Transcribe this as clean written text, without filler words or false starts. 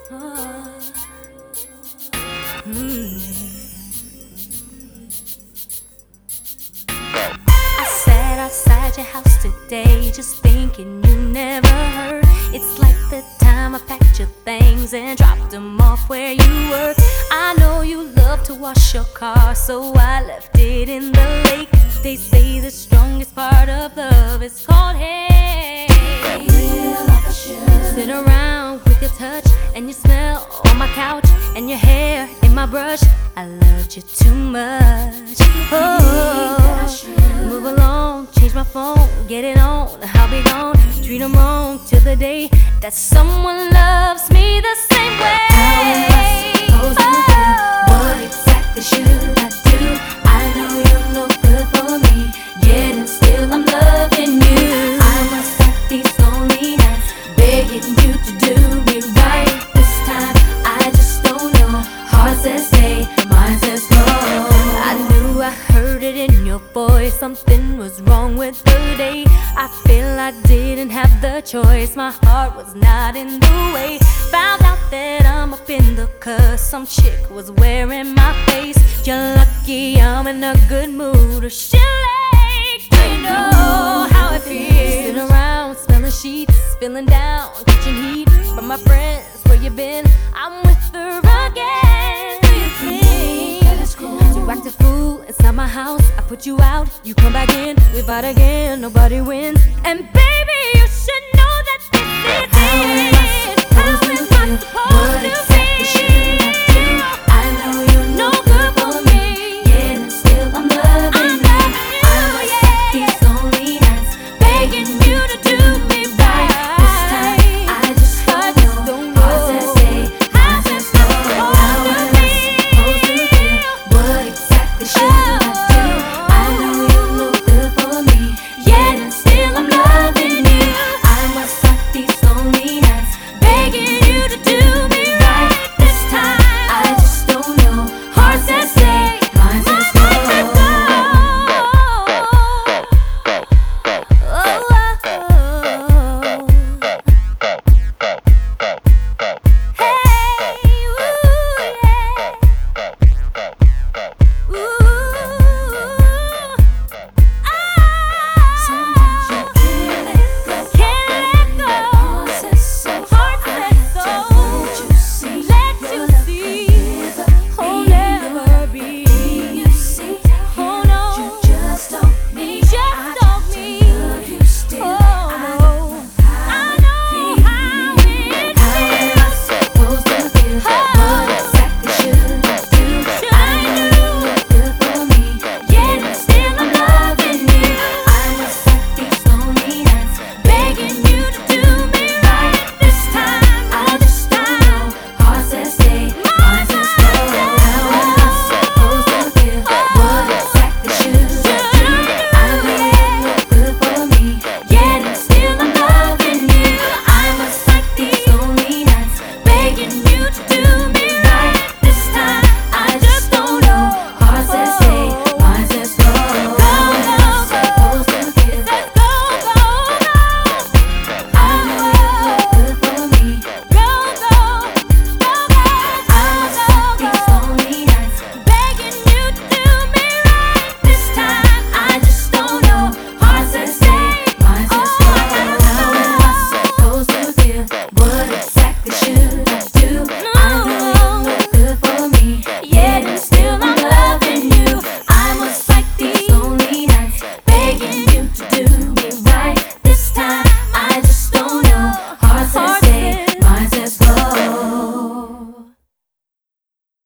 Oh. I sat outside your house today, just thinking you never heard. It's like the time I packed your things and dropped them off where you were. I know you love to wash your car, so I left it in the lake. They say the strongest part of love is called hate. Sit around with your touch and your smell on my couch and your hair in my brush. I loved you too much. Oh, move along, change my phone, get it on. I'll be gone. Treat 'em wrong till the day that someone loves me the same way. How am I supposed to do? What exactly should I do? I know you're no good for me, yet and still I'm loving you. I must have these lonely nights, begging you to do me right. This time I just don't know. Heart says stay, mind says go. I knew I heard it in your voice. Something was wrong with the day. I feel I didn't have the choice. My heart was not in the way. Found out that I'm up in the cuss. Some chick was wearing my face. You're lucky I'm in a good mood, or she'll late. Do you know how it feels? Sitting around, smelling sheets, feeling down, catching heat from my friends. Where you been? I'm with her again. Do you think that it's cool to act a fool inside my house? I put you out, you come back in, we fight again, nobody wins. And baby, you should know that this is